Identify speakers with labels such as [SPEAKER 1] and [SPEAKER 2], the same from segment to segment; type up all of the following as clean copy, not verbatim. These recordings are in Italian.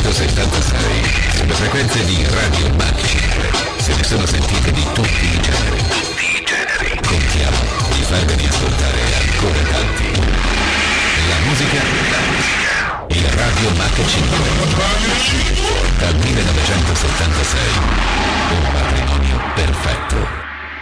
[SPEAKER 1] 1976 sulle frequenze di Radio Macchina. Se ne sono sentite di tutti i generi. Contiamo di farvene ascoltare ancora tanti. La musica e Radio Mach 5 dal 1976, un matrimonio perfetto.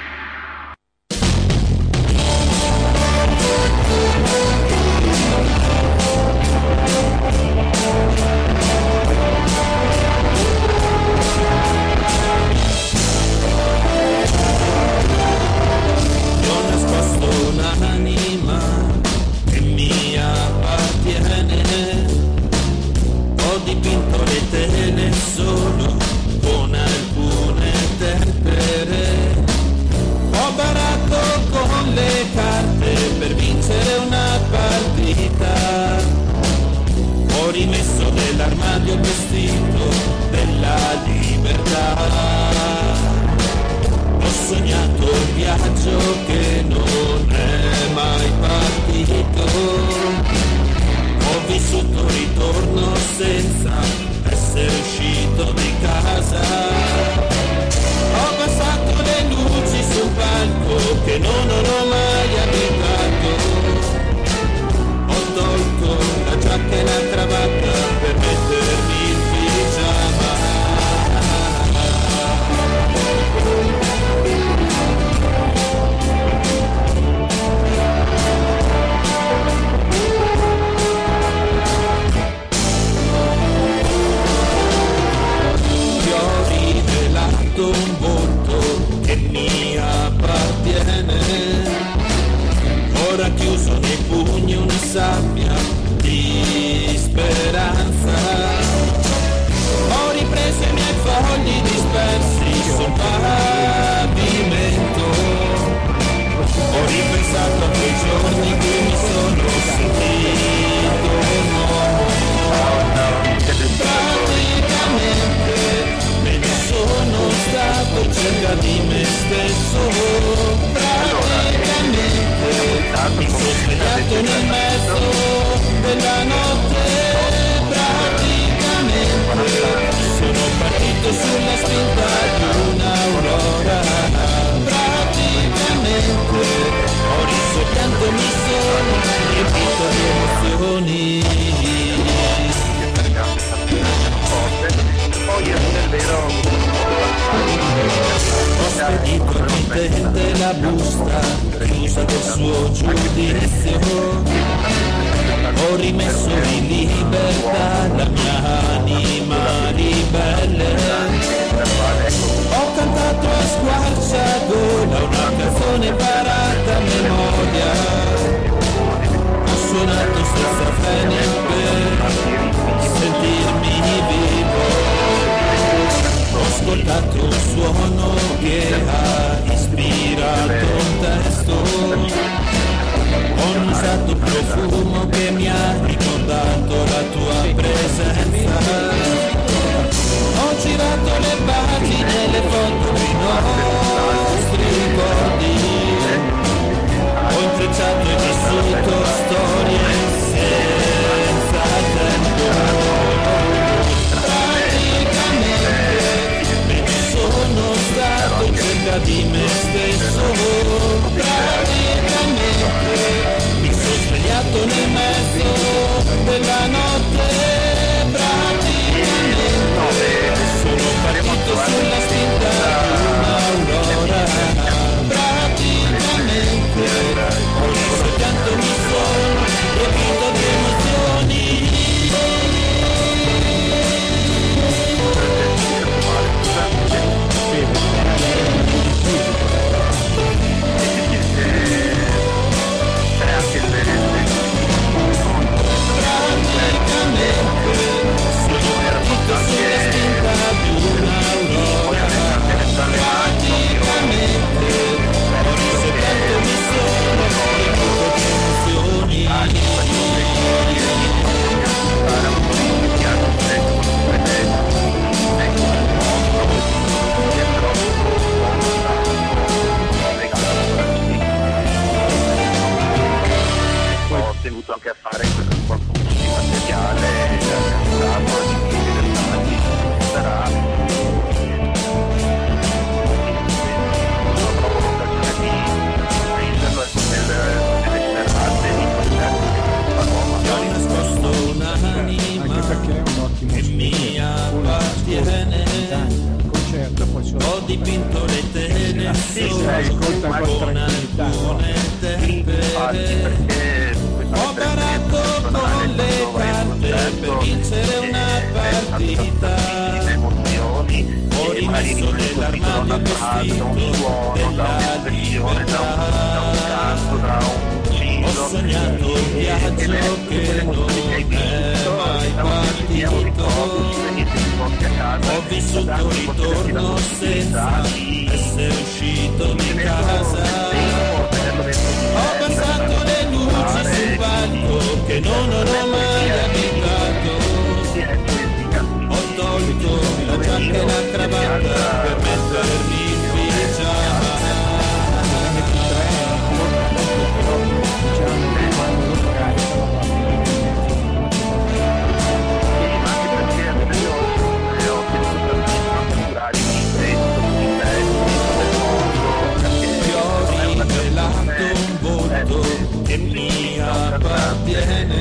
[SPEAKER 2] La busta chiusa del suo giudizio, ho rimesso in libertà la mia anima ribelle, ho cantato a squarciagola una canzone imparata a memoria, ho suonato senza freni per sentirmi vivo. Ho ascoltato un suono che ha ispirato un testo, ho usato un profumo che mi ha ricordato la tua presenza, ho girato le pagine, le foto dei nostri ricordi, ho intrecciato e vissuto storie senza tempo. Sono stato in cerca di me stesso, praticamente mi sono svegliato nel mezzo della notte, praticamente sono partito sulla spinta di dipinto le tele solo con alcune tempere. Ho barato con le carte per vincere una partita. Ho rimesso nell'armadio il vestito della libertà. Ho sognato un viaggio che non è mai partito. Ho vissuto un ritorno senza essere uscito di casa. Ho pensato le luci sul palco che non ho mai abitato. Ho tolto la giacca e la cravatta per mettermi in pigiama. Che mi appartiene.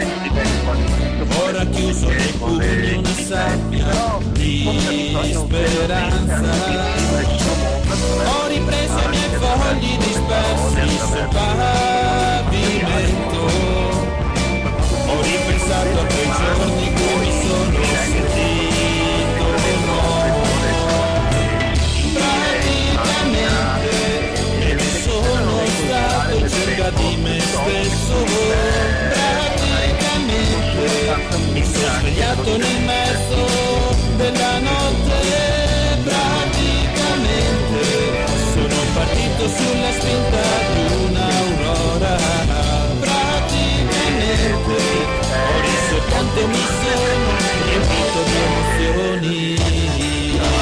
[SPEAKER 2] Ora chiuso nei pugni una sabbia di speranza. Ho ripreso i miei fogli dispersi sul pavimento. Ho ripensato a quei giorni in cui mi sono sentito praticamente sono stato cerca di me stesso. Praticamente mi sono svegliato nel mezzo della notte. Praticamente sono partito sulla spinta di un'aurora. Praticamente ho riso e tanto mi sono riempito di emozioni.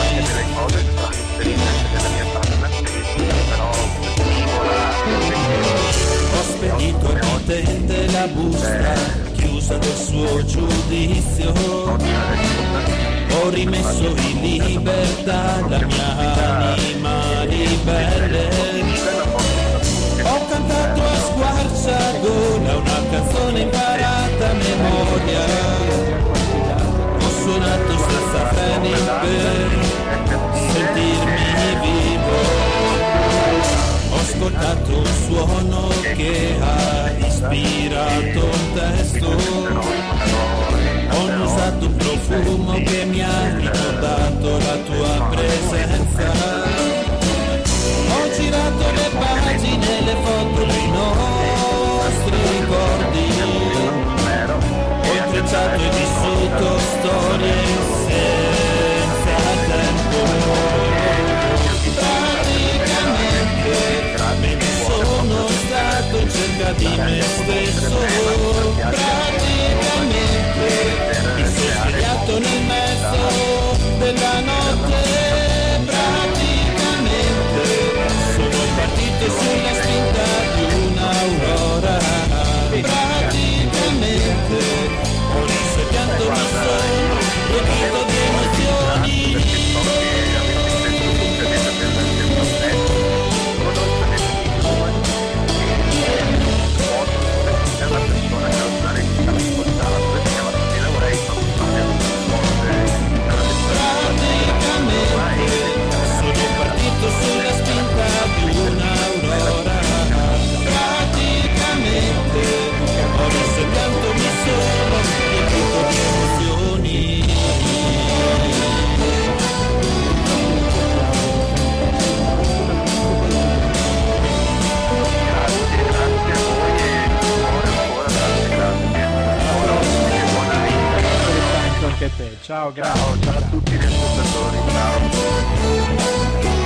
[SPEAKER 2] Ho spedito al mittente la busta chiusa del suo giudizio. Ho rimesso in libertà la mia anima ribelle. Ho cantato a squarciagola una canzone imparata a memoria. Ho suonato senza freni per sentirmi vivo. Ho ascoltato un suono che ha ispirato un testo. Ho usato un profumo che mi ha ricordato la tua presenza. Ho girato le pagine, le foto dei nostri ricordi. Ho intrecciato e vissuto storie senza tempo. Sono stato in cerca di me stesso. Praticamente mi sono svegliato nel mezzo della notte. Praticamente sono partito sulla spinta di un'aurora. Praticamente ho riso e pianto mi sono rodito di emozioni. Sulla spinta di un'aurora. Praticamente ho visto quanto mi sono riempito di emozioni.
[SPEAKER 3] Grazie a voi e buona vita.
[SPEAKER 4] Anche a te, ciao, grazie.
[SPEAKER 3] Ciao a tutti gli ascoltatori, ciao.